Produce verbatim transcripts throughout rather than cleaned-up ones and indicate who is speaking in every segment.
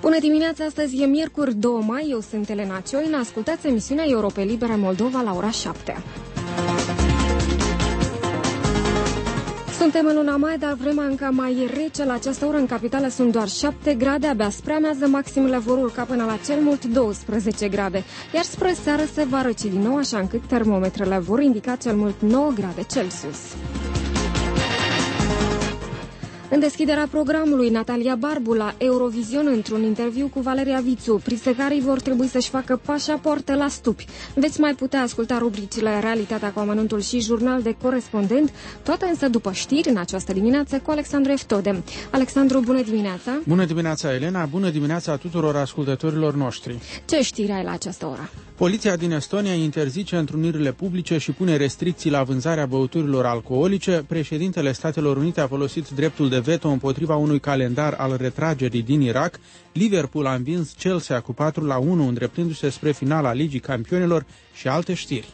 Speaker 1: Bună dimineața, astăzi e miercuri doi mai, eu sunt Elena Cioina, ascultați emisiunea Europa Liberă Moldova la ora șapte. Suntem în luna mai, dar vremea încă mai rece. La această oră în capitală sunt doar șapte grade, abia spre amiază maximele vor urca până la cel mult douăsprezece grade, iar spre seară se va răci din nou, așa încât termometrele vor indica cel mult nouă grade Celsius. În deschiderea programului, Natalia Barbu la Eurovision, într-un interviu cu Valeria Vițu, prisecarii vor trebui să-și facă pașapoarte la stupi. Veți mai putea asculta rubricile Realitatea cu amănuntul și Jurnal de corespondent, toate însă după știri în această dimineață cu Alexandru Eftode. Alexandru, bună dimineața!
Speaker 2: Bună dimineața, Elena! Bună dimineața tuturor ascultătorilor noștri!
Speaker 1: Ce știri ai la această oră?
Speaker 2: Poliția din Estonia interzice întrunirile publice și pune restricții la vânzarea băuturilor alcoolice. Președintele Statelor Unite a folosit dreptul de veto împotriva unui calendar al retragerii din Irak. Liverpool a învins Chelsea cu patru la unu, îndreptându-se spre finala Ligii Campionilor și alte știri.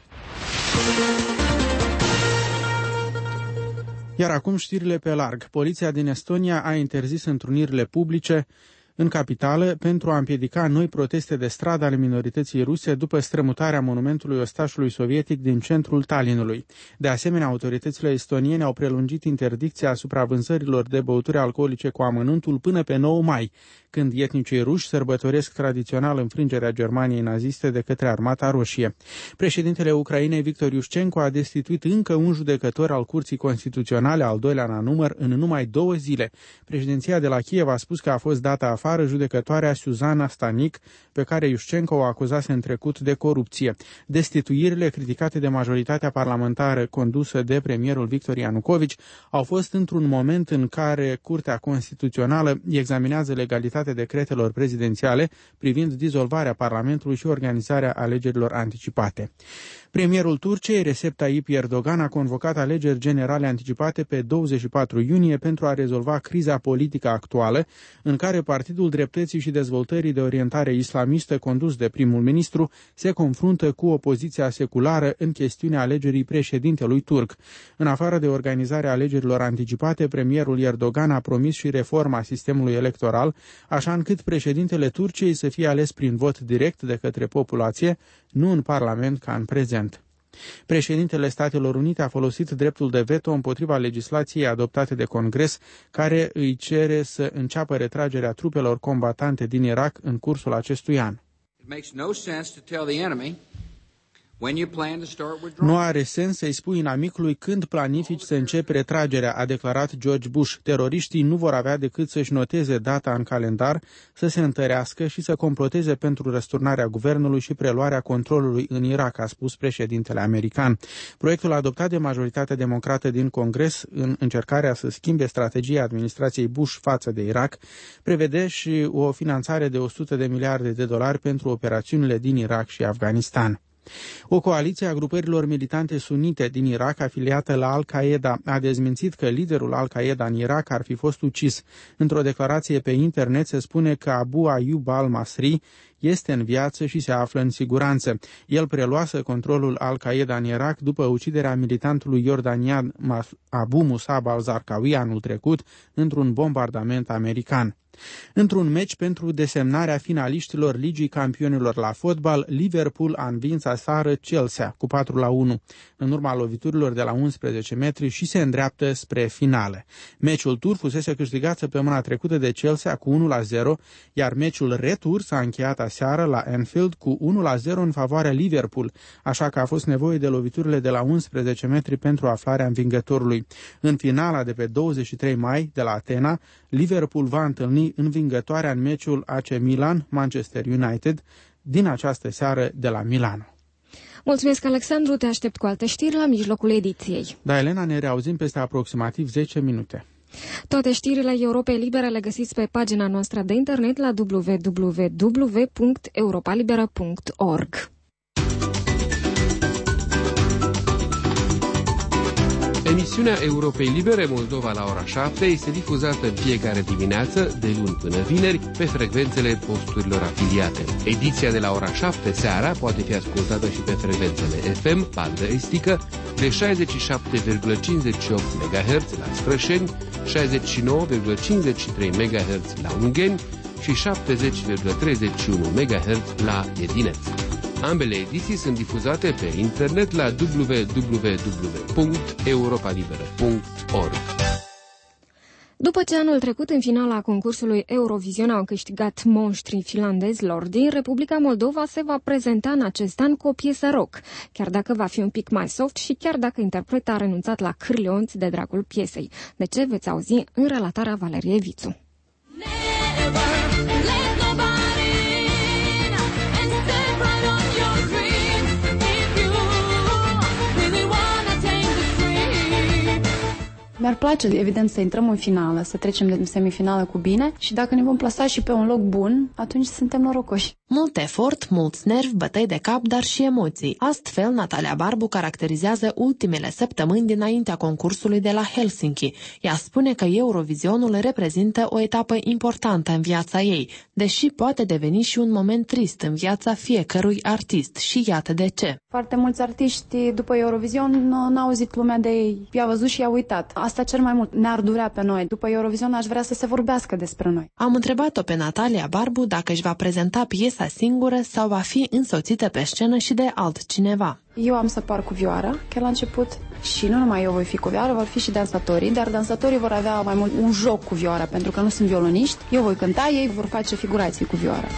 Speaker 2: Iar acum știrile pe larg. Poliția din Estonia a interzis întrunirile publice în capitală pentru a împiedica noi proteste de stradă ale minorității ruse după strămutarea monumentului ostașului sovietic din centrul Tallinnului. De asemenea, autoritățile estoniene au prelungit interdicția asupra vânzărilor de băuturi alcoolice cu amănuntul până pe nouă mai, când etnicii ruși sărbătoresc tradițional înfrângerea Germaniei naziste de către Armata Roșie. Președintele Ucrainei, Victor Iușcenko, a destituit încă un judecător al Curții Constituționale, al doilea la număr, în numai două zile. Președinția de la Kiev a spus că a fost dată afară judecătoarea Suzana Stanic, pe care Iușcenko o acuzase în trecut de corupție. Destituirile, criticate de majoritatea parlamentară condusă de premierul Victor Ianucovici, au fost într-un moment în care Curtea Constituțională examinează legalitatea decretelor prezidențiale privind dizolvarea Parlamentului și organizarea alegerilor anticipate. Premierul Turciei, Recep Tayyip Erdogan, a convocat alegeri generale anticipate pe douăzeci și patru iunie pentru a rezolva criza politică actuală, în care Partidul Dreptății și Dezvoltării de orientare islamistă, condus de primul ministru, se confruntă cu opoziția seculară în chestiunea alegerii președintelui turc. În afară de organizarea alegerilor anticipate, premierul Erdogan a promis și reforma sistemului electoral, așa încât președintele Turciei să fie ales prin vot direct de către populație, nu în Parlament ca în prezent. Președintele Statelor Unite a folosit dreptul de veto împotriva legislației adoptate de Congres, care îi cere să înceapă retragerea trupelor combatante din Irak în cursul acestui an. Nu are sens să-i spui inamicului când planifici să începi retragerea, a declarat George Bush. Teroriștii nu vor avea decât să-și noteze data în calendar, să se întărească și să comploteze pentru răsturnarea guvernului și preluarea controlului în Irak, a spus președintele american. Proiectul adoptat de majoritatea democrată din Congres în încercarea să schimbe strategia administrației Bush față de Irak prevede și o finanțare de o sută de miliarde de dolari pentru operațiunile din Irak și Afganistan. O coaliție a grupărilor militante sunite din Irak, afiliată la Al-Qaeda, a dezmințit că liderul Al-Qaeda în Irak ar fi fost ucis. Într-o declarație pe internet se spune că Abu Ayyub al-Masri este în viață și se află în siguranță. El preluase controlul Al-Qaeda în Irak după uciderea militantului iordanian Abu Musab al-Zarqawi anul trecut într-un bombardament american. Într-un meci pentru desemnarea finaliștilor Ligii Campionilor la fotbal, Liverpool a învins aseară Chelsea cu patru la unu, în urma loviturilor de la unsprezece metri și se îndreaptă spre finale. Meciul tur fusese câștigat săptămâna trecută de Chelsea cu unu la zero, iar meciul retur s-a încheiat aseară la Anfield cu unu la zero în favoarea Liverpool, așa că a fost nevoie de loviturile de la unsprezece metri pentru aflarea învingătorului. În finala de pe douăzeci și trei mai de la Atena, Liverpool va întâlni învingătoarea în meciul A C Milan-Manchester United din această seară de la Milano.
Speaker 1: Mulțumesc, Alexandru, te aștept cu alte știri la mijlocul ediției.
Speaker 2: Da, Elena, ne reauzim peste aproximativ zece minute.
Speaker 1: Toate știrile Europei Libere le găsiți pe pagina noastră de internet la w w w punct europa liberă punct org.
Speaker 3: Emisiunea Europei Libere Moldova la ora șapte este difuzată în fiecare dimineață, de luni până vineri, pe frecvențele posturilor afiliate. Ediția de la ora șapte seara poate fi ascultată și pe frecvențele F M, bandă estică, de șaizeci și șapte virgulă cincizeci și opt megahertz la Sprășeni, șaizeci și nouă virgulă cincizeci și trei megahertz la Ungheni, și șaptezeci virgulă treizeci și unu megahertz la Edineț. Ambele ediții sunt difuzate pe internet la w w w punct europa liberă punct org.
Speaker 1: După ce anul trecut în finala concursului Eurovision au câștigat monștrii finlandezi Lordi, Republica Moldova se va prezenta în acest an cu o piesă rock, chiar dacă va fi un pic mai soft și chiar dacă interpreta a renunțat la cârleonți de dragul piesei. De ce veți auzi în relatarea Valeriei Vițu.
Speaker 4: Mi-ar place, evident, să intrăm în finală, să trecem de semifinală cu bine și dacă ne vom plasa și pe un loc bun, atunci suntem norocoși.
Speaker 5: Mult efort, mulți nervi, bătăi de cap, dar și emoții. Astfel, Natalia Barbu caracterizează ultimele săptămâni dinaintea concursului de la Helsinki. Ea spune că Eurovizionul reprezintă o etapă importantă în viața ei, deși poate deveni și un moment trist în viața fiecărui artist. Și iată de ce.
Speaker 4: Foarte mulți artiști după Eurovision n-au auzit lumea de ei, i-a văzut și i-a uitat. Asta cel mai mult ne-ar durea pe noi. După Eurovision aș vrea să se vorbească despre noi.
Speaker 5: Am întrebat-o pe Natalia Barbu dacă își va prezenta piesa singură sau va fi însoțită pe scenă și de altcineva.
Speaker 4: Eu am să par cu vioara, chiar la început, și nu numai eu voi fi cu vioara, vor fi și dansatorii, dar dansatorii vor avea mai mult un joc cu vioara, pentru că nu sunt violoniști. Eu voi cânta, ei vor face figurații cu vioara.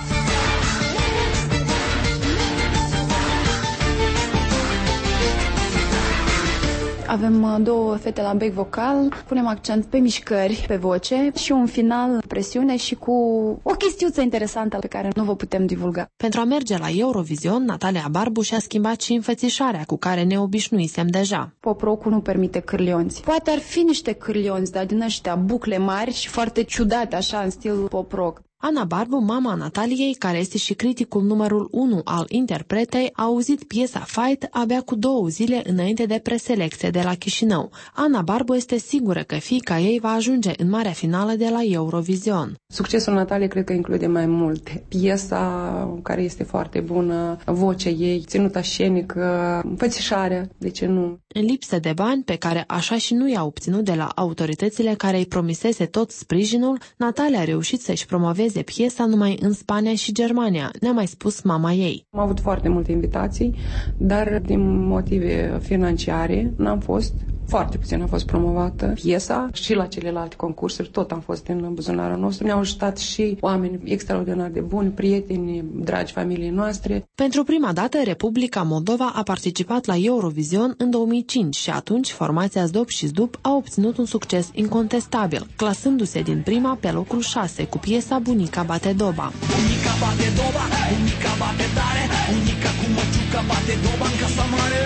Speaker 4: Avem două fete la back vocal, punem accent pe mișcări, pe voce și un final, presiune și cu o chestiuță interesantă pe care nu vă putem divulga.
Speaker 5: Pentru a merge la Eurovision, Natalia Barbu și-a schimbat și înfățișarea cu care ne obișnuisem deja.
Speaker 4: Pop rock-ul nu permite cârlionți. Poate ar fi niște cârlionți, dar din ăștia bucle mari și foarte ciudate, așa, în stil pop rock.
Speaker 5: Ana Barbu, mama Nataliei, care este și criticul numărul unu al interpretei, a auzit piesa Fight abia cu două zile înainte de preselecție de la Chișinău. Ana Barbu este sigură că fiica ei va ajunge în marea finală de la Eurovision.
Speaker 6: Succesul Nataliei cred că include mai multe. Piesa, care este foarte bună, vocea ei, ținuta scenică, înfățișarea, de ce nu?
Speaker 5: În lipsă de bani, pe care așa și nu i-a obținut de la autoritățile care îi promisese tot sprijinul, Natalia a reușit să-și promoveze piesa numai în Spania și Germania, ne-a mai spus mama ei.
Speaker 6: Am avut foarte multe invitații, dar din motive financiare n-am fost. Foarte puțin a fost promovată piesa și la celelalte concursuri, tot am fost în buzunarul nostru. Ne-au ajutat și oameni extraordinar de buni, prieteni, dragi familiei noastre.
Speaker 5: Pentru prima dată, Republica Moldova a participat la Eurovision în două mii cinci și atunci formația Zdop și Zdup a obținut un succes incontestabil, clasându-se din prima pe locul șase cu piesa Bunica bate doba. Bunica bate doba, bunica bate tare, bunica cu măciuca bate doba în casa mare.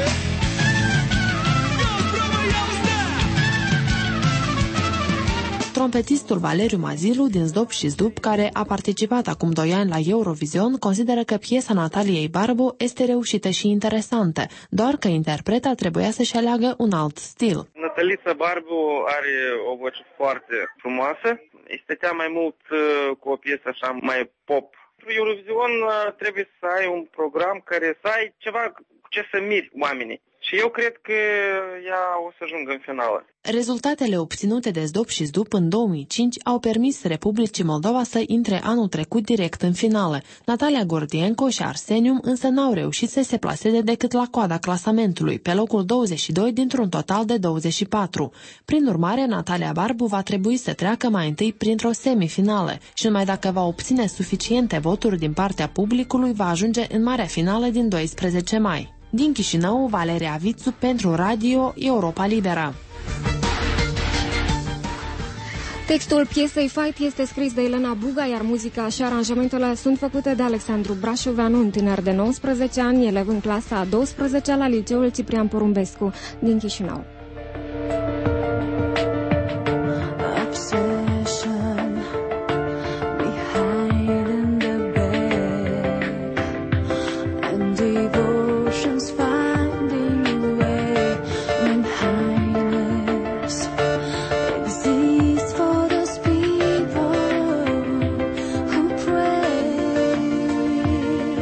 Speaker 5: Trompetistul Valeriu Mazilu din Zdop și Zdup, care a participat acum doi ani la Eurovision, consideră că piesa Nataliei Barbu este reușită și interesantă, doar că interpreta trebuia să-și aleagă un alt stil.
Speaker 7: Natalița Barbu are o voce foarte frumoasă, stătea mai mult uh, cu o piesă așa mai pop. Pentru Eurovision uh, trebuie să ai un program care să ai ceva cu ce să miri oamenii. Și eu cred că ea o să ajungă în finală.
Speaker 5: Rezultatele obținute de Zdop și Zdup în două mii cinci au permis Republicii Moldova să intre anul trecut direct în finală. Natalia Gordienko și Arsenium însă n-au reușit să se plaseze decât la coada clasamentului, pe locul douăzeci și doi dintr-un total de douăzeci și patru. Prin urmare, Natalia Barbu va trebui să treacă mai întâi printr-o semifinală și numai dacă va obține suficiente voturi din partea publicului, va ajunge în marea finală din doisprezece mai. Din Chișinău, Valeria Vițu pentru Radio Europa Liberă.
Speaker 1: Textul piesei Fight este scris de Elena Buga, iar muzica și aranjamentele sunt făcute de Alexandru Brașoveanu, un tânăr de nouăsprezece ani, elev în clasa a douăsprezecea la Liceul Ciprian Porumbescu din Chișinău.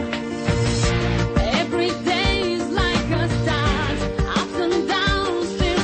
Speaker 8: Every day is like a start, up and down, still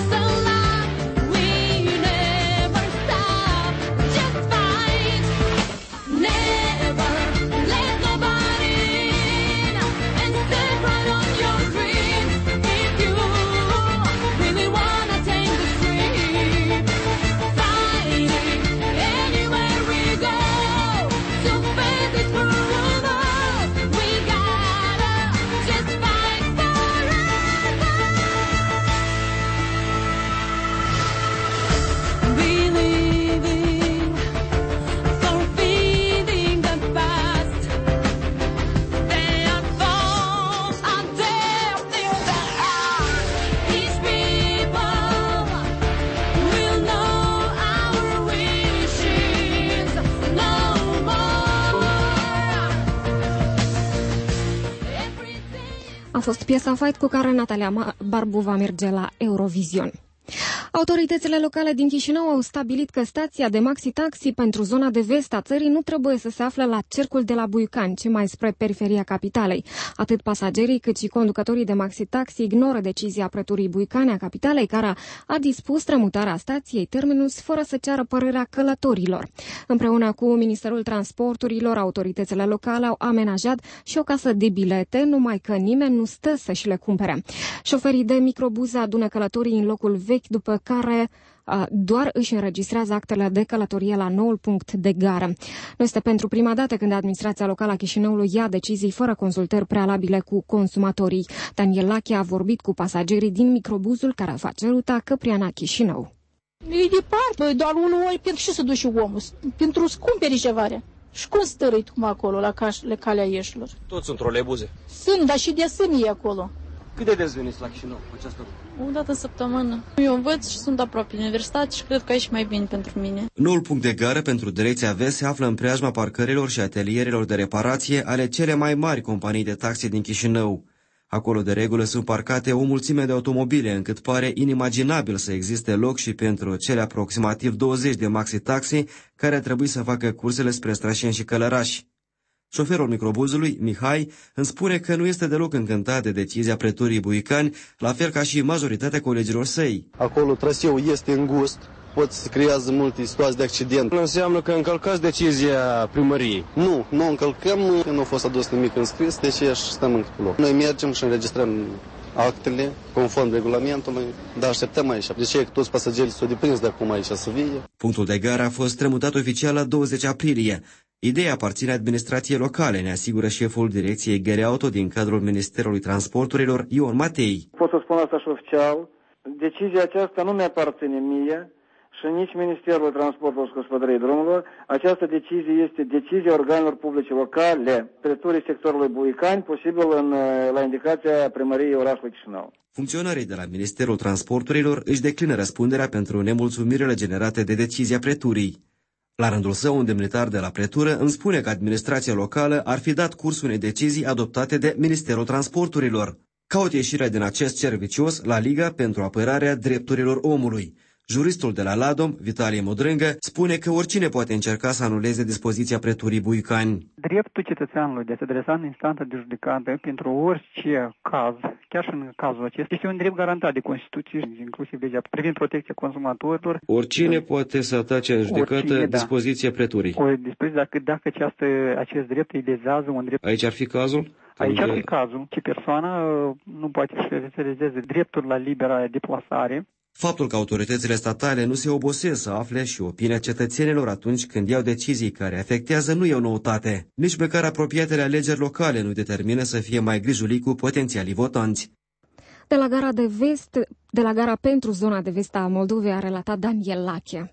Speaker 1: fost piesa Fight cu care Natalia Barbu va merge la Eurovision. Autoritățile locale din Chișinău au stabilit că stația de maxi-taxi pentru zona de vest a țării nu trebuie să se afle la cercul de la Buicani, ci mai spre periferia capitalei. Atât pasagerii cât și conducătorii de maxi-taxi ignoră decizia preturii Buicani a capitalei, care a dispus strămutarea stației terminus fără să ceară părerea călătorilor. Împreună cu Ministerul Transporturilor, autoritățile locale au amenajat și o casă de bilete, numai că nimeni nu stă să-și le cumpere. Șoferii de microbuze adună călătorii în locul vechi, după care a, doar își înregistrează actele de călătorie la noul punct de gară. Nu este pentru prima dată când administrația locală a Chișinăului ia decizii fără consultări prealabile cu consumatorii. Daniel Lache a vorbit cu pasagerii din microbuzul care face ruta Căpriana-Chișinău.
Speaker 8: E departe, doar unul ori pentru ce să duci omul? Pentru să cumperi ceva. Și cum stărăit cum acolo, la calea ieșilor?
Speaker 9: Toți în troleibuze.
Speaker 8: Sunt, dar și de sânie acolo.
Speaker 9: Cât de des veniți la Chișinău cu această
Speaker 10: O dată în săptămână. Eu învăț și sunt aproape de universitate și cred că aici mai bine pentru mine.
Speaker 11: Noul punct de gară pentru direcția vest se află în preajma parcărilor și atelierelor de reparație ale cele mai mari companii de taxi din Chișinău. Acolo de regulă sunt parcate o mulțime de automobile, încât pare inimaginabil să existe loc și pentru cele aproximativ douăzeci de maxi-taxi care trebuie să facă cursele spre Strășeni și Călărași. Șoferul microbuzului, Mihai, îmi spune că nu este deloc încântat de decizia preturii Buicani, la fel ca și majoritatea colegilor săi.
Speaker 12: Acolo traseul este îngust, pot să creează multe situații de accident.
Speaker 9: Înseamnă că încălcați decizia primăriei.
Speaker 12: Nu, nu încălcăm, nu a fost adus nimic în scris, deci și stăm încă pe loc. Noi mergem și înregistrăm actele conform regulamentului, dar așteptăm aici. De ce toți pasagerii s-au deprins de acum aici să vie?
Speaker 11: Punctul de gară a fost strămutat oficial la douăzeci aprilie. Ideea aparține administrației locale, ne asigură șeful direcției G R Auto din cadrul Ministerului Transporturilor, Ion Matei.
Speaker 13: Pot să spun asta și oficial, decizia aceasta nu mi-aparține mie și nici Ministerul Transporturilor și Gospodăriei Drumurilor. Această decizie este decizia organelor publice locale, preturii sectorului Buicani, posibil în, la indicația primăriei orașului Chișinău.
Speaker 11: Funcționarii de la Ministerul Transporturilor își declină răspunderea pentru nemulțumirile generate de decizia preturii. La rândul său, un demnitar de la pretură îmi spune că administrația locală ar fi dat curs unei decizii adoptate de Ministerul Transporturilor. Caut ieșirea din acest cerc vicios la Liga pentru apărarea drepturilor omului. Juristul de la Ladom, Vitalie Modrângă, spune că oricine poate încerca să anuleze dispoziția preturii Buicani.
Speaker 14: Dreptul cetățeanului de a se adresa în instanță de judecată pentru orice caz, chiar și în cazul acesta, este un drept garantat de Constituție, inclusiv legea privind protecția consumatorilor.
Speaker 9: Oricine poate să atace în judecată oricine, dispoziția da. preturii.
Speaker 14: O dispoziție, dacă, dacă această, acest drept îi lezează un drept...
Speaker 9: Aici ar fi cazul?
Speaker 14: Aici ar fi cazul. Ce persoană nu poate să realizeze dreptul la libera deplasare.
Speaker 11: Faptul că autoritățile statale nu se obosesc să afle și opinia cetățenilor atunci când iau decizii care afectează nu e o noutate. Nici măcar apropiatele alegeri locale nu determină să fie mai grijuli cu potențialii votanți.
Speaker 1: De la gara de vest, de la gara pentru zona de vest a Moldovei a relatat Daniel Lache.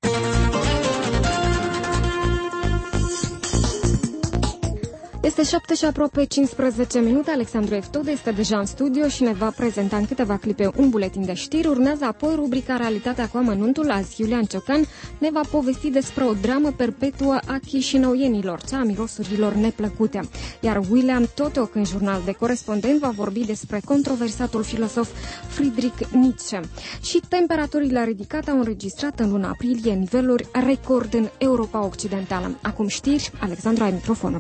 Speaker 1: Este șapte și aproape cincisprezece minute. Alexandru Eftode este deja în studio și ne va prezenta în câteva clipe un buletin de știri. Urmează apoi rubrica Realitatea cu amănuntul. Azi Iulian Ciocan ne va povesti despre o dramă perpetuă a chișinăuienilor, cea a mirosurilor neplăcute. Iar William Totok, în jurnal de corespondent, va vorbi despre controversatul filosof Friedrich Nietzsche. Și temperaturile ridicate au înregistrat în luna aprilie niveluri record în Europa Occidentală. Acum știri, Alexandru, ai microfonul.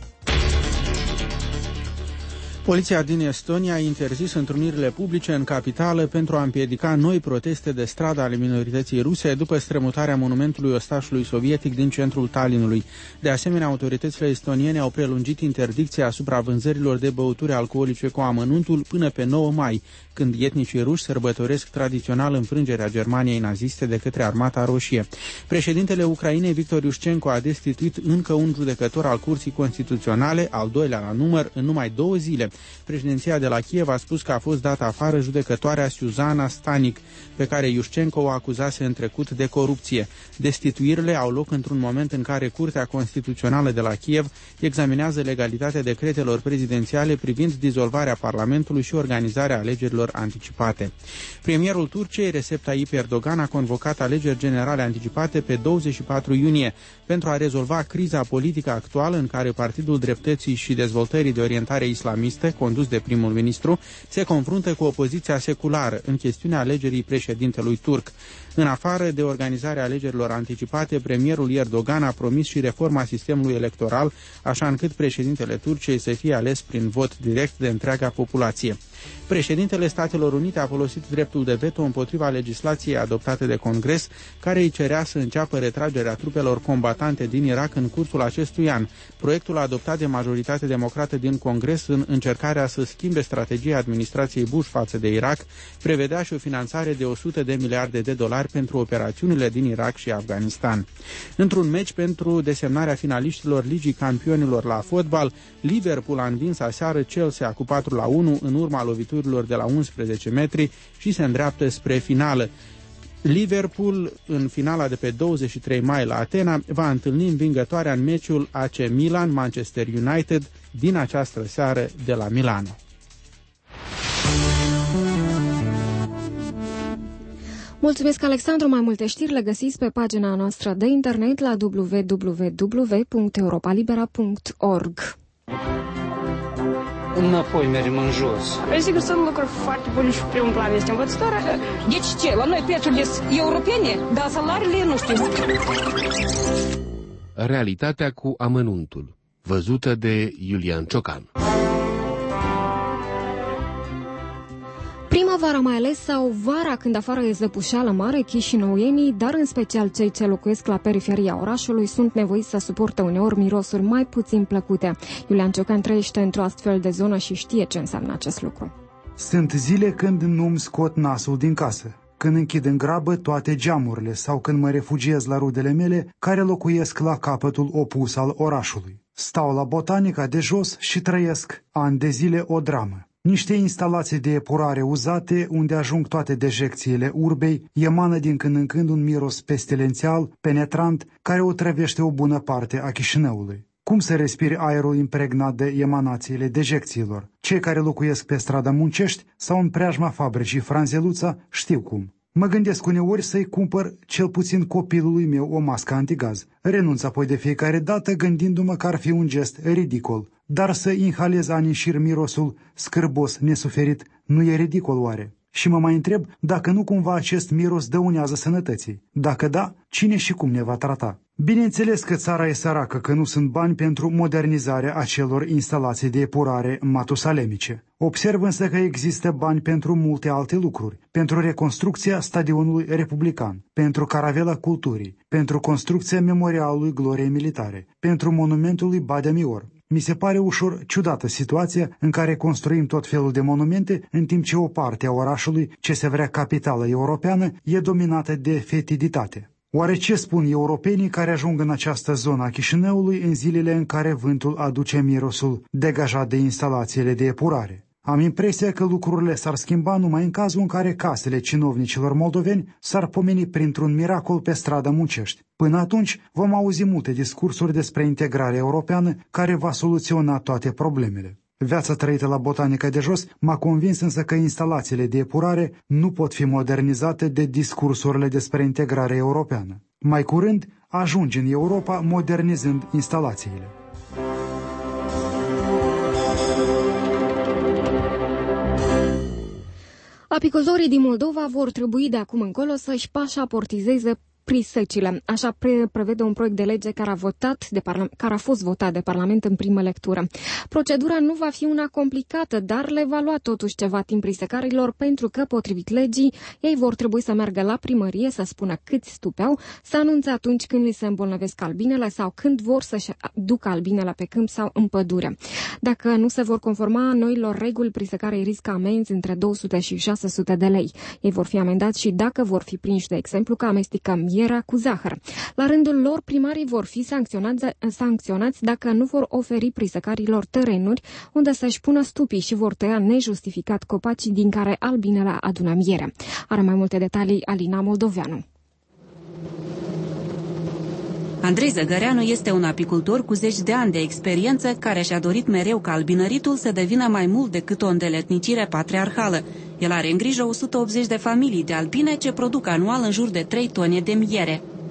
Speaker 2: Poliția din Estonia a interzis întrunirile publice în capitală pentru a împiedica noi proteste de stradă ale minorității ruse după strămutarea monumentului ostașului sovietic din centrul Tallinnului. De asemenea, autoritățile estoniene au prelungit interdicția asupra vânzărilor de băuturi alcoolice cu amănuntul până pe nouă mai, când etnicii ruși sărbătoresc tradițional înfrângerea Germaniei naziste de către Armata Roșie. Președintele Ucrainei, Victor Iușcenko, a destituit încă un judecător al Curții Constituționale, al doilea la număr, în numai două zile. Președinția de la Kiev a spus că a fost dată afară judecătoarea Suzana Stanic, pe care Iușcenko o acuzase în trecut de corupție. Destituirile au loc într-un moment în care Curtea Constituțională de la Kiev examinează legalitatea decretelor prezidențiale privind dizolvarea Parlamentului și organizarea alegerilor anticipate. Premierul Turciei, Recep Tayyip Erdogan, a convocat alegeri generale anticipate pe douăzeci și patru iunie pentru a rezolva criza politică actuală în care Partidul Dreptății și Dezvoltării de Orientare Islamistă socialiste, condus de primul ministru, se confruntă cu opoziția seculară în chestiunea alegerii președintelui turc. În afară de organizarea alegerilor anticipate, premierul Erdogan a promis și reforma sistemului electoral, așa încât președintele Turciei să fie ales prin vot direct de întreaga populație. Președintele Statelor Unite a folosit dreptul de veto împotriva legislației adoptate de Congres, care îi cerea să înceapă retragerea trupelor combatante din Irak în cursul acestui an. Proiectul adoptat de majoritate democrată din Congres în încercarea să schimbe strategia administrației Bush față de Irak prevedea și o finanțare de o sută de miliarde de dolari pentru operațiunile din Irak și Afganistan. Într-un meci pentru desemnarea finaliștilor Ligii Campionilor la fotbal, Liverpool a învins aseară Chelsea cu patru la unu în urma loviturilor de la unsprezece metri și se îndreaptă spre finală. Liverpool, în finala de pe douăzeci și trei mai la Atena, va întâlni învingătoarea în meciul A C Milan-Manchester United din această seară de la Milano.
Speaker 1: Mulțumesc, Alexandru. Mai multe știri le găsiți pe pagina noastră de internet la w w w punct europa libera punct org.
Speaker 15: Înapoi mergem în jos.
Speaker 16: Sigur, sunt lucruri foarte bune și primul plan este învățătoarea. Deci ce? La noi prețurile sunt europene, dar salariile nu știu.
Speaker 3: Realitatea cu amănuntul, văzută de Iulian Ciocan.
Speaker 1: Primăvara mai ales sau vara când afară e zăpușeală mare, chișinăuienii, dar în special cei ce locuiesc la periferia orașului, sunt nevoiți să suporte uneori mirosuri mai puțin plăcute. Iulian Ciocan trăiește într-o astfel de zonă și știe ce înseamnă acest lucru.
Speaker 17: Sunt zile când nu-mi scot nasul din casă, când închid în grabă toate geamurile sau când mă refugiez la rudele mele care locuiesc la capătul opus al orașului. Stau la botanica de jos și trăiesc ani de zile o dramă. Niște instalații de epurare uzate, unde ajung toate dejecțiile urbei, emană din când în când un miros pestilențial, penetrant, care otrăvește o bună parte a Chișinăului. Cum să respiri aerul impregnat de emanațiile dejecțiilor? Cei care locuiesc pe strada Muncești sau în preajma fabricii Franzeluța știu cum. Mă gândesc uneori să-i cumpăr cel puțin copilului meu o mască antigaz. Renunț apoi de fiecare dată gândindu-mă că ar fi un gest ridicol. Dar să inhalez ani în șir mirosul scârbos, nesuferit, nu e ridicol oare? Și mă mai întreb dacă nu cumva acest miros dăunează sănătății. Dacă da, cine și cum ne va trata? Bineînțeles că țara e săracă, că nu sunt bani pentru modernizarea acelor instalații de epurare matusalemice. Observ însă că există bani pentru multe alte lucruri. Pentru reconstrucția stadionului republican, pentru caravela culturii, pentru construcția memorialului gloriei militare, pentru monumentul lui Badea Mior. Mi se pare ușor ciudată situația în care construim tot felul de monumente, în timp ce o parte a orașului, ce se vrea capitală europeană, e dominată de fetiditate. Oare ce spun europenii care ajung în această zonă a Chișinăului în zilele în care vântul aduce mirosul degajat de instalațiile de epurare? Am impresia că lucrurile s-ar schimba numai în cazul în care casele cinovnicilor moldoveni s-ar pomeni printr-un miracol pe strada Muncești. Până atunci vom auzi multe discursuri despre integrarea europeană care va soluționa toate problemele. Viața trăită la botanica de jos m-a convins însă că instalațiile de epurare nu pot fi modernizate de discursurile despre integrarea europeană. Mai curând ajungi în Europa modernizând instalațiile.
Speaker 1: Apicultorii din Moldova vor trebui de acum încolo să-și pașaportizeze prisecile. Așa pre- prevede un proiect de lege care a, votat de parla- care a fost votat de Parlament în primă lectură. Procedura nu va fi una complicată, dar le va lua totuși ceva timp prisecarilor, pentru că, potrivit legii, ei vor trebui să meargă la primărie să spună câți stupeau, să anunțe atunci când li se îmbolnăvesc albinele sau când vor să-și ducă albinele pe câmp sau în pădure. Dacă nu se vor conforma noilor reguli, prisecarii riscă amenzi între două sute și șase sute de lei. Ei vor fi amendați și dacă vor fi prinși, de exemplu, că amestecă mierea cu zahăr. La rândul lor, primarii vor fi sancționați, sancționați dacă nu vor oferi prisecarilor terenuri unde să-și pună stupii și vor tăia nejustificat copacii din care albinele adună miere. Are mai multe detalii Alina Moldoveanu.
Speaker 18: Andrei Zăgăreanu este un apicultor cu zeci de ani de experiență care și-a dorit mereu ca albinăritul să devină mai mult decât o îndeletnicire patriarhală. El are în grijă o sută optzeci de familii de albine ce produc anual în jur de trei tone de miere.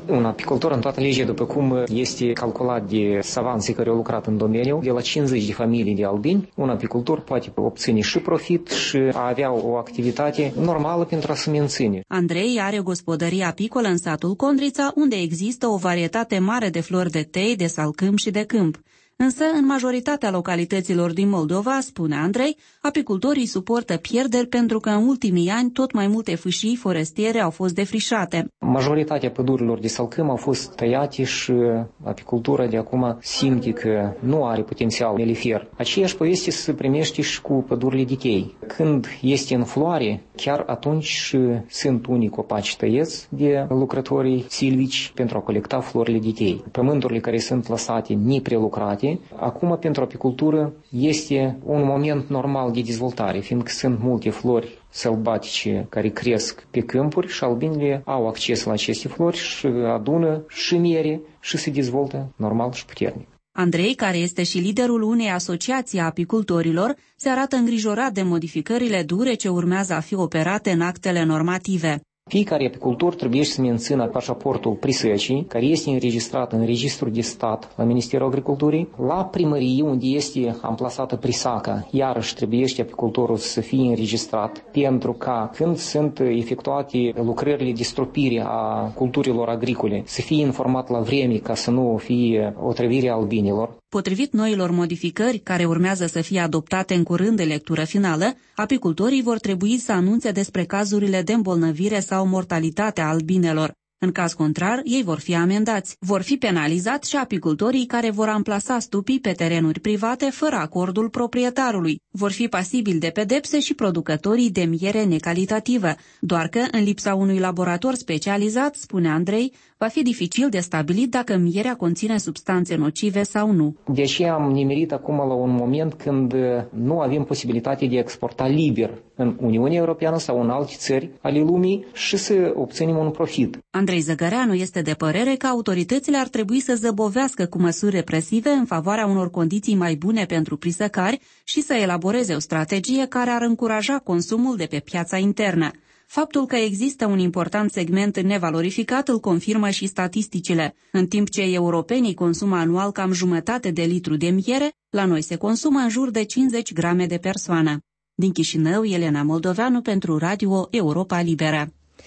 Speaker 15: Un apicultor în toată legea, după cum este calculat de savanții care au lucrat în domeniu, de la cincizeci de familii de albini, un apicultor poate obține și profit și a avea o activitate normală pentru a se menține.
Speaker 18: Andrei are o gospodărie apicolă în satul Condrița, unde există o varietate mare de flori de tei, de salcâm și de câmp. Însă, în majoritatea localităților din Moldova, spune Andrei, apicultorii suportă pierderi pentru că în ultimii ani tot mai multe fâșii forestiere au fost defrișate.
Speaker 15: Majoritatea pădurilor de salcâm au fost tăiate și apicultura de acum simte că nu are potențial melifer. Aceeași poveste se primește și cu pădurile de tei. Când este în floare, chiar atunci sunt unii copaci tăieți de lucrătorii silvici pentru a colecta florile de tei. Pământurile care sunt lăsate neprelucrate, acum pentru apicultură este un moment normal de dezvoltare, fiindcă sunt multe flori sălbatice care cresc pe câmpuri și albinele au acces la aceste flori și adună și miere și se dezvoltă normal și puternic.
Speaker 18: Andrei, care este și liderul unei asociații a apicultorilor, se arată îngrijorat de modificările dure ce urmează a fi operate în actele normative.
Speaker 15: Fiecare apicultor trebuie să mențină pașaportul prisecii, care este înregistrat în registrul de stat la Ministerul Agriculturii. La primărie, unde este amplasată prisaca, iarăși trebuie apicultorul să fie înregistrat, pentru ca când sunt efectuate lucrările de stropire a culturilor agricole, să fie informat la vreme ca să nu fie otrăvirea albinilor.
Speaker 18: Potrivit noilor modificări, care urmează să fie adoptate în curând de lectură finală, apicultorii vor trebui să anunțe despre cazurile de îmbolnăvire sau mortalitate a albinelor. În caz contrar, ei vor fi amendați. Vor fi penalizați și apicultorii care vor amplasa stupii pe terenuri private fără acordul proprietarului. Vor fi pasibili de pedepse și producătorii de miere necalitativă. Doar că, în lipsa unui laborator specializat, spune Andrei, va fi dificil de stabilit dacă mierea conține substanțe nocive sau nu.
Speaker 15: De aceea am nimerit acum la un moment când nu avem posibilitate de a exporta liber în Uniunea Europeană sau în alte țări ale lumii și să obținem un profit.
Speaker 18: Andrei Zăgăreanu este de părere că autoritățile ar trebui să zăbovească cu măsuri represive în favoarea unor condiții mai bune pentru prisăcari și să elaboreze o strategie care ar încuraja consumul de pe piața internă. Faptul că există un important segment nevalorificat îl confirmă și statisticile. În timp ce europenii consumă anual cam jumătate de litru de miere, la noi se consumă în jur de cincizeci grame de persoană. Din Chișinău, Elena Moldoveanu pentru Radio Europa Liberă.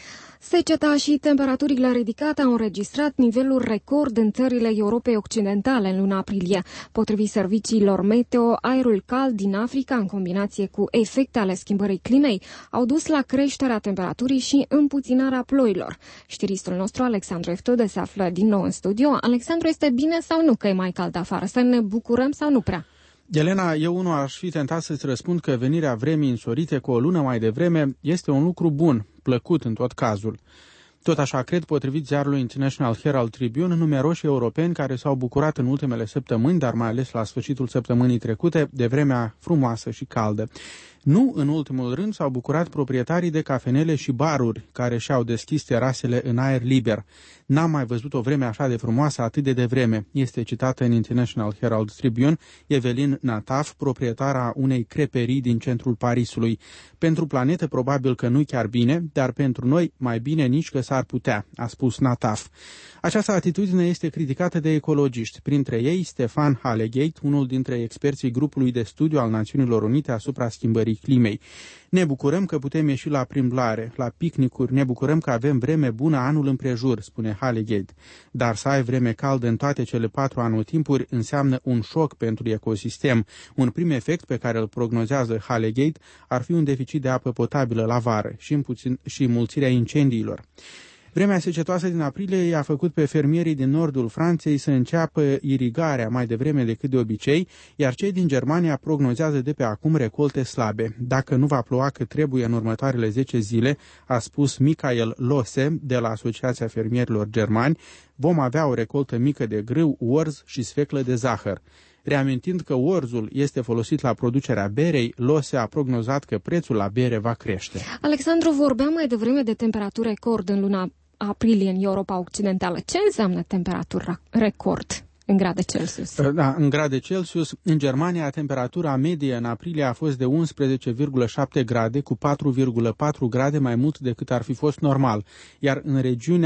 Speaker 1: Seceta și temperaturile ridicate au înregistrat niveluri record în țările Europei Occidentale în luna aprilie. Potrivit serviciilor meteo, aerul cald din Africa, în combinație cu efecte ale schimbării climei, au dus la creșterea temperaturii și împuținarea ploilor. Știristul nostru, Alexandru Eftode, se află din nou în studio. Alexandru, este bine sau nu că e mai cald afară? Să ne bucurăm sau nu prea?
Speaker 2: Elena, eu unul aș fi tentat să-ți răspund că venirea vremii însorite cu o lună mai devreme este un lucru bun, plăcut în tot cazul. Tot așa cred, potrivit ziarului International Herald Tribune, numeroși europeni care s-au bucurat în ultimele săptămâni, dar mai ales la sfârșitul săptămânii trecute, de vremea frumoasă și caldă. Nu, în ultimul rând, s-au bucurat proprietarii de cafenele și baruri care și-au deschis terasele în aer liber. N-am mai văzut o vreme așa de frumoasă atât de devreme, este citată în International Herald Tribune Evelyn Nataf, proprietara unei creperii din centrul Parisului. Pentru planetă probabil că nu chiar bine, dar pentru noi mai bine nici că s-ar putea, a spus Nataf. Această atitudine este criticată de ecologiști, printre ei Stefan Hallegate, unul dintre experții grupului de studiu al Națiunilor Unite asupra schimbării climei. Ne bucurăm că putem ieși la plimbare, la picnicuri, ne bucurăm că avem vreme bună anul împrejur, spune Hallegate. Dar să ai vreme caldă în toate cele patru anotimpuri înseamnă un șoc pentru ecosistem. Un prim efect pe care îl prognozează Hallegate ar fi un deficit de apă potabilă la vară și, împuțin, și mulțirea incendiilor. Vremea secetoasă din aprilie i-a făcut pe fermierii din nordul Franței să înceapă irigarea mai devreme decât de obicei, iar cei din Germania prognozează de pe acum recolte slabe. Dacă nu va ploua cât trebuie în următoarele zece zile, a spus Michael Lose de la Asociația Fermierilor Germani, vom avea o recoltă mică de grâu, orz și sfeclă de zahăr. Reamintind că orzul este folosit la producerea berei, Lose a prognozat că prețul la bere va crește.
Speaker 1: Alexandru, vorbeam mai devreme de temperaturi record în luna aprilie în Europa Occidentală. Ce înseamnă temperatură record în grade Celsius?
Speaker 2: Da, în grade Celsius. În Germania, temperatura medie în aprilie a fost de unsprezece virgulă șapte grade, cu patru virgulă patru grade mai mult decât ar fi fost normal, iar în regiunea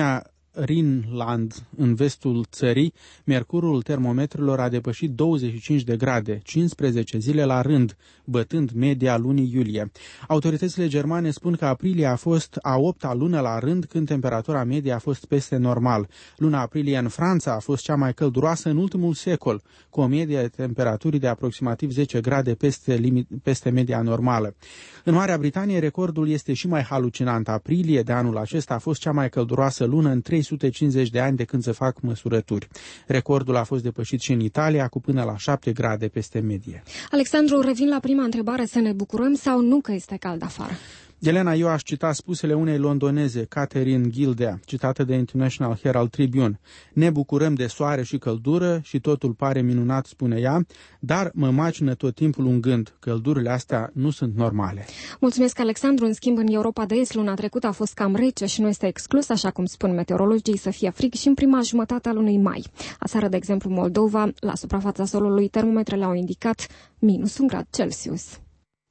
Speaker 2: Rhineland, în vestul țării, mercurul termometrelor a depășit douăzeci și cinci de grade, cincisprezece zile la rând, bătând media lunii iulie. Autoritățile germane spun că aprilie a fost a opta lună la rând când temperatura medie a fost peste normal. Luna aprilie în Franța a fost cea mai călduroasă în ultimul secol, cu o medie de temperaturii de aproximativ zece grade peste, limit, peste media normală. În Marea Britanie, recordul este și mai halucinant. Aprilie de anul acesta a fost cea mai călduroasă lună în trei sute cincizeci de ani de când se fac măsurături. Recordul a fost depășit și în Italia, cu până la șapte grade peste medie.
Speaker 1: Alexandru, revin la prima întrebare, să ne bucurăm sau nu că este cald afară?
Speaker 2: Elena, eu aș cita spusele unei londoneze, Catherine Gildea, citată de International Herald Tribune. Ne bucurăm de soare și căldură și totul pare minunat, spune ea, dar mă macină tot timpul un gând. Căldurile astea nu sunt normale.
Speaker 1: Mulțumesc, Alexandru. În schimb, în Europa de Est, luna trecută a fost cam rece și nu este exclus, așa cum spun meteorologii, să fie frig și în prima jumătate a lunii mai. Aseară, de exemplu, Moldova, la suprafața solului, termometrele au indicat minus un grad Celsius.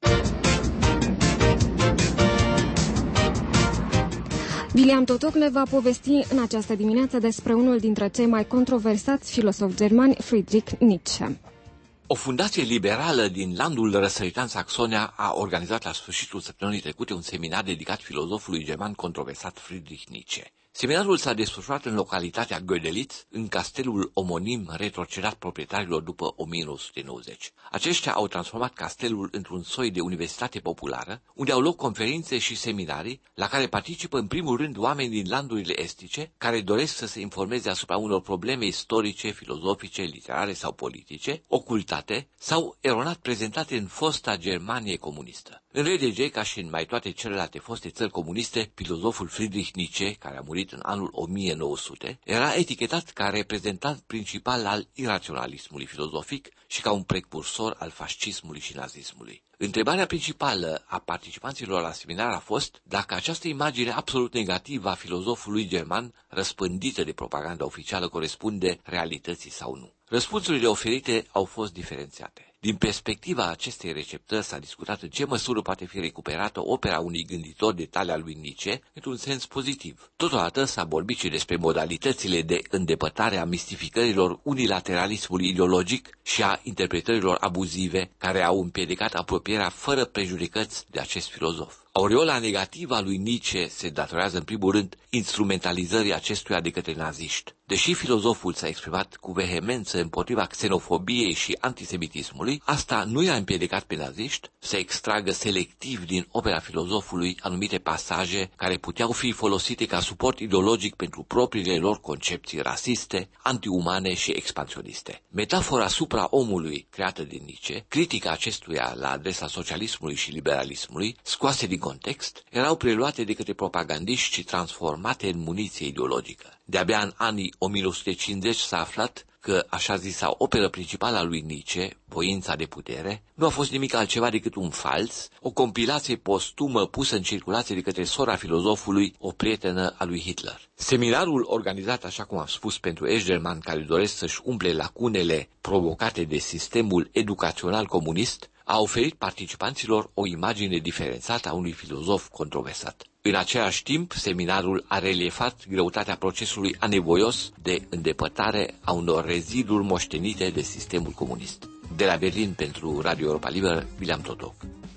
Speaker 1: William Totok ne va povesti în această dimineață despre unul dintre cei mai controversați filosofi germani, Friedrich Nietzsche.
Speaker 19: O fundație liberală din landul răsăritan Saxonia a organizat la sfârșitul săptămânii trecute un seminar dedicat filozofului german controversat Friedrich Nietzsche. Seminarul s-a desfășurat în localitatea Gödelitz, în castelul omonim retrocedat proprietarilor după o mie nouă sute nouăzeci. Aceștia au transformat castelul într-un soi de universitate populară, unde au loc conferințe și seminarii, la care participă în primul rând oameni din landurile estice, care doresc să se informeze asupra unor probleme istorice, filozofice, literare sau politice, ocultate sau eronat prezentate în fosta Germanie comunistă. În R D G, ca și în mai toate celelalte foste țări comuniste, filozoful Friedrich Nietzsche, care a murit în anul o mie nouă sute, era etichetat ca reprezentant principal al iraționalismului filozofic și ca un precursor al fascismului și nazismului. Întrebarea principală a participanților la seminar a fost dacă această imagine absolut negativă a filozofului german, răspândită de propaganda oficială, corespunde realității sau nu. Răspunsurile oferite au fost diferențiate. Din perspectiva acestei receptări s-a discutat în ce măsură poate fi recuperată opera unui gânditor de talia lui Nietzsche într-un sens pozitiv. Totodată s-a vorbit și despre modalitățile de îndepărtare a mistificărilor unilateralismului ideologic și a interpretărilor abuzive care au împiedicat apropierea fără prejudecăți de acest filozof. Aureola negativă a lui Nietzsche se datorează în primul rând instrumentalizării acestuia de către naziști. Deși filozoful s-a exprimat cu vehemență împotriva xenofobiei și antisemitismului, asta nu i-a împiedicat pe naziști să extragă selectiv din opera filozofului anumite pasaje care puteau fi folosite ca suport ideologic pentru propriile lor concepții rasiste, antiumane și expansioniste. Metafora supra-omului creată de Nietzsche, critica acestuia la adresa socialismului și liberalismului, scoase din context, erau preluate de către propagandiști și transformate în muniție ideologică. De-abia în anii o mie nouă sute cincizeci s-a aflat că așa zisa operă principală a lui Nietzsche, Voința de putere, nu a fost nimic altceva decât un fals, o compilație postumă pusă în circulație de către sora filozofului, o prietenă a lui Hitler. Seminarul organizat, așa cum am spus, pentru ești-germani care doresc să-și umple lacunele provocate de sistemul educațional comunist, a oferit participanților o imagine diferențată a unui filozof controversat. În același timp, seminarul a reliefat greutatea procesului anevoios de îndepărtare a unor reziduri moștenite de sistemul comunist. De la Berlin, pentru Radio Europa Liberă, William Totok.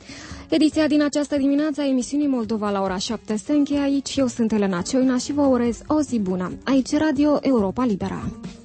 Speaker 1: Ediția din această dimineață a emisiunii Moldova la ora șapte se încheie aici. Eu sunt Elena Cioina și vă urez o zi bună. Aici Radio Europa Liberă.